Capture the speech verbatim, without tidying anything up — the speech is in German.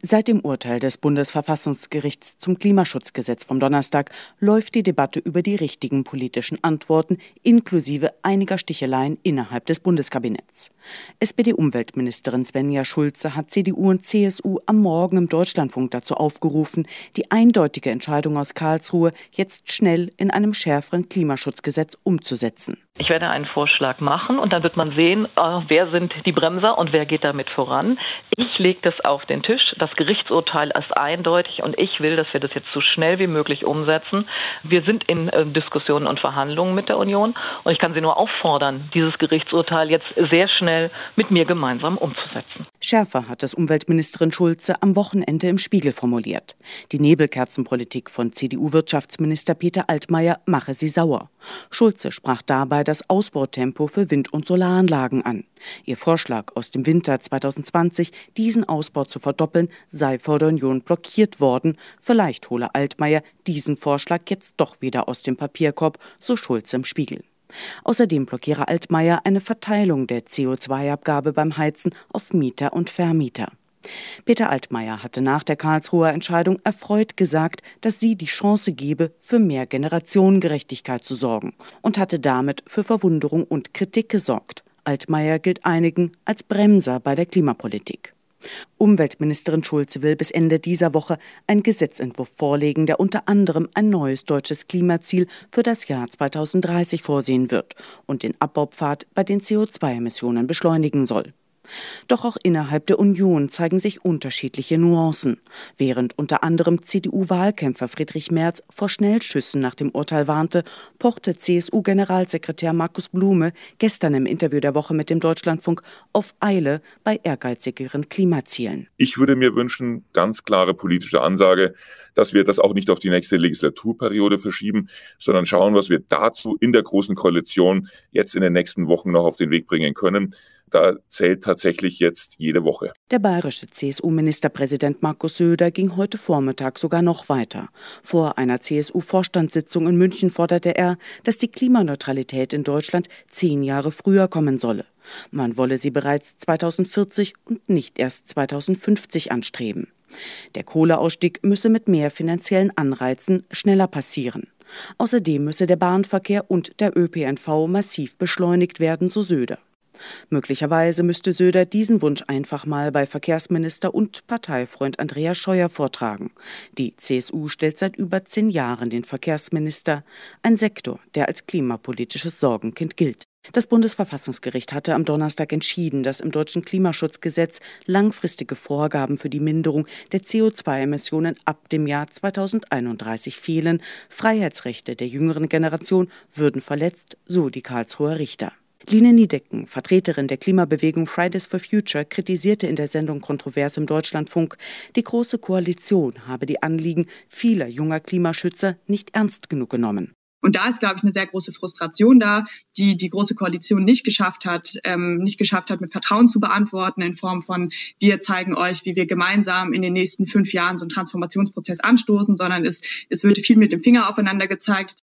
Seit dem Urteil des Bundesverfassungsgerichts zum Klimaschutzgesetz vom Donnerstag läuft die Debatte über die richtigen politischen Antworten inklusive einiger Sticheleien innerhalb des Bundeskabinetts. S P D-Umweltministerin Svenja Schulze hat C D U und C S U am Morgen im Deutschlandfunk dazu aufgerufen, die eindeutige Entscheidung aus Karlsruhe jetzt schnell in einem schärferen Klimaschutzgesetz umzusetzen. Ich werde einen Vorschlag machen und dann wird man sehen, wer sind die Bremser und wer geht damit voran. Ich lege das auf den Tisch. Das Gerichtsurteil ist eindeutig und ich will, dass wir das jetzt so schnell wie möglich umsetzen. Wir sind in äh, Diskussionen und Verhandlungen mit der Union und ich kann Sie nur auffordern, dieses Gerichtsurteil jetzt sehr schnell mit mir gemeinsam umzusetzen. Schärfer hat es Umweltministerin Schulze am Wochenende im Spiegel formuliert. Die Nebelkerzenpolitik von C D U-Wirtschaftsminister Peter Altmaier mache sie sauer. Schulze sprach dabei das Ausbautempo für Wind- und Solaranlagen an. Ihr Vorschlag aus dem Winter zwanzig zwanzig, diesen Ausbau zu verdoppeln, sei vor der Union blockiert worden. Vielleicht hole Altmaier diesen Vorschlag jetzt doch wieder aus dem Papierkorb, so Schulze im Spiegel. Außerdem blockiere Altmaier eine Verteilung der C O zwei Abgabe beim Heizen auf Mieter und Vermieter. Peter Altmaier hatte nach der Karlsruher Entscheidung erfreut gesagt, dass sie die Chance gebe, für mehr Generationengerechtigkeit zu sorgen und hatte damit für Verwunderung und Kritik gesorgt. Altmaier gilt einigen als Bremser bei der Klimapolitik. Umweltministerin Schulze will bis Ende dieser Woche einen Gesetzentwurf vorlegen, der unter anderem ein neues deutsches Klimaziel für das Jahr zweitausenddreißig vorsehen wird und den Abbaupfad bei den C O zwei Emissionen beschleunigen soll. Doch auch innerhalb der Union zeigen sich unterschiedliche Nuancen. Während unter anderem C D U-Wahlkämpfer Friedrich Merz vor Schnellschüssen nach dem Urteil warnte, pochte C S U-Generalsekretär Markus Blume gestern im Interview der Woche mit dem Deutschlandfunk auf Eile bei ehrgeizigeren Klimazielen. Ich würde mir wünschen, ganz klare politische Ansage, dass wir das auch nicht auf die nächste Legislaturperiode verschieben, sondern schauen, was wir dazu in der Großen Koalition jetzt in den nächsten Wochen noch auf den Weg bringen können. Da zählt tatsächlich jetzt jede Woche. Der bayerische C S U-Ministerpräsident Markus Söder ging heute Vormittag sogar noch weiter. Vor einer C S U-Vorstandssitzung in München forderte er, dass die Klimaneutralität in Deutschland zehn Jahre früher kommen solle. Man wolle sie bereits zweitausendvierzig und nicht erst zweitausendfünfzig anstreben. Der Kohleausstieg müsse mit mehr finanziellen Anreizen schneller passieren. Außerdem müsse der Bahnverkehr und der Ö P N V massiv beschleunigt werden, so Söder. Möglicherweise müsste Söder diesen Wunsch einfach mal bei Verkehrsminister und Parteifreund Andreas Scheuer vortragen. Die C S U stellt seit über zehn Jahren den Verkehrsminister, ein Sektor, der als klimapolitisches Sorgenkind gilt. Das Bundesverfassungsgericht hatte am Donnerstag entschieden, dass im deutschen Klimaschutzgesetz langfristige Vorgaben für die Minderung der C O zwei Emissionen ab dem Jahr zweitausendeinunddreißig fehlen. Freiheitsrechte der jüngeren Generation würden verletzt, so die Karlsruher Richter. Line Niedecken, Vertreterin der Klimabewegung Fridays for Future, kritisierte in der Sendung Kontrovers im Deutschlandfunk, die Große Koalition habe die Anliegen vieler junger Klimaschützer nicht ernst genug genommen. Und da ist, glaube ich, eine sehr große Frustration da, die die Große Koalition nicht geschafft hat, ähm, nicht geschafft hat, mit Vertrauen zu beantworten in Form von, wir zeigen euch, wie wir gemeinsam in den nächsten fünf Jahren so einen Transformationsprozess anstoßen, sondern es, es wird viel mit dem Finger aufeinander gezeigt.